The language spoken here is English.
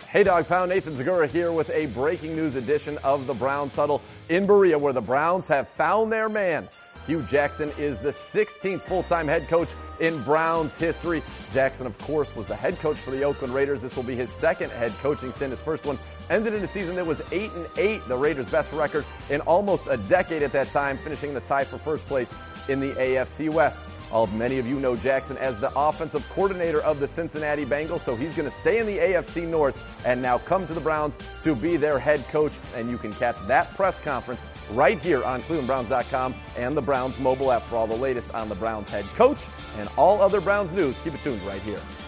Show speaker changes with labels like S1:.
S1: Hey, Dog Pound, Nathan Zagura here with a breaking news edition of the Browns Huddle in Berea, where the Browns have found their man. Hue Jackson is the 16th full-time head coach in Browns history. Jackson, of course, was the head coach for the Oakland Raiders. This will be his second head coaching stint. His first one ended in a season that was 8-8, the Raiders' best record in almost a decade at that time, finishing the tie for first place in the AFC West. Many of you know Jackson as the offensive coordinator of the Cincinnati Bengals, so he's going to stay in the AFC North and now come to the Browns to be their head coach. And you can catch that press conference right here on ClevelandBrowns.com and the Browns mobile app for all the latest on the Browns head coach and all other Browns news. Keep it tuned right here.